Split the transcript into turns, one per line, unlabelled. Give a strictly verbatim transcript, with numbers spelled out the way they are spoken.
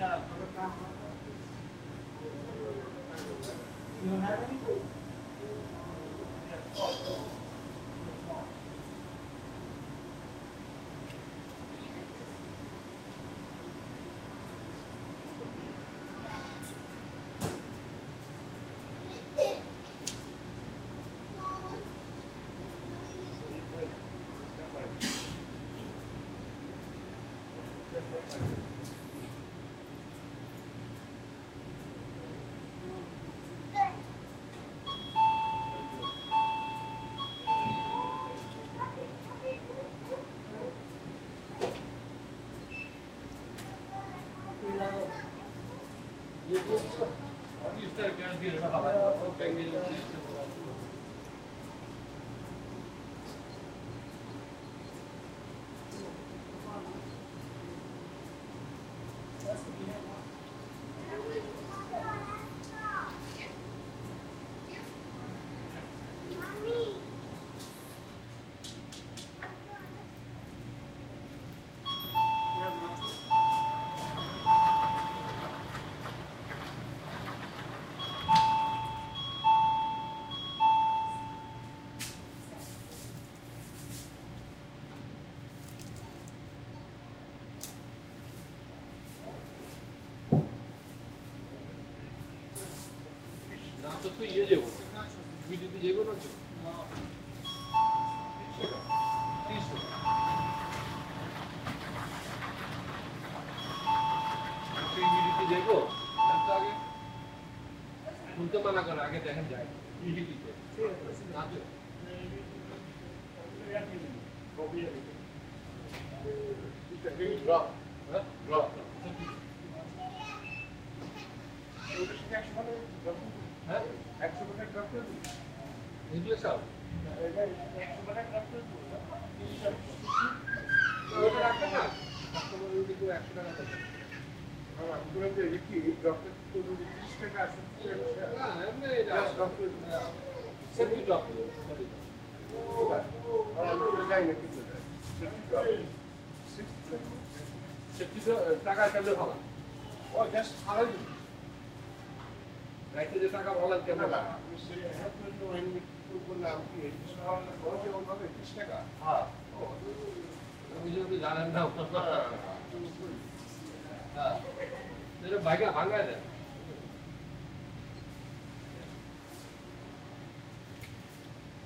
তো ইয়ে যাবো বিডিতে যাবো না তো বিডিতে যাবো আগে শুনতে মানা করে আগে দেখেন যায় বিডিতে না তো ড্রপ হ্যাঁ ড্রপ হ্যাঁ একশো টাকা ড্রপ করে দিই এগুলো সব একশো টাকা ড্রপ করে দিই ওটা রাখবে না কাস্টমার যদি কেউ একশো টাকা দেবে হ্যাঁ পুরো যে কি ড্রপ করতে তিরিশ টাকা আছে না এমনি এটা ড্রপ করে দিই সেফটি ড্রপ করে দিই আমরা যাই না কিছু সেফটি টাকা কেন হবে ও জাস্ট আড়াই দিন রাইতে যে টাকা বলেন কেন না সে হেল্প তো এমনি বললাম কি খরচে ওভাবে তিরিশ টাকা হ্যাঁ আপনি যদি জানেন না হ্যাঁ এটা ভাঙা ভাঙায় দেন